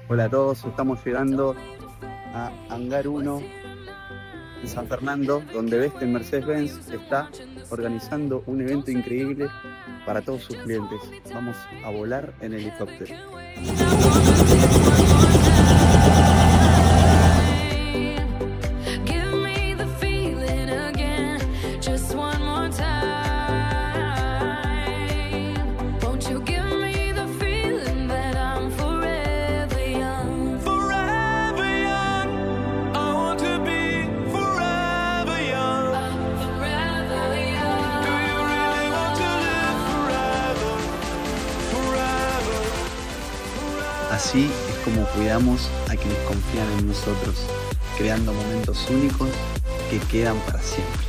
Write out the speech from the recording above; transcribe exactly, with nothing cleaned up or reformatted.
Hola a todos, estamos llegando a Hangar uno en San Fernando, donde Vestel Mercedes-Benz está organizando un evento increíble para todos sus clientes. Vamos a volar en helicóptero. Así es como cuidamos a quienes confían en nosotros, creando momentos únicos que quedan para siempre.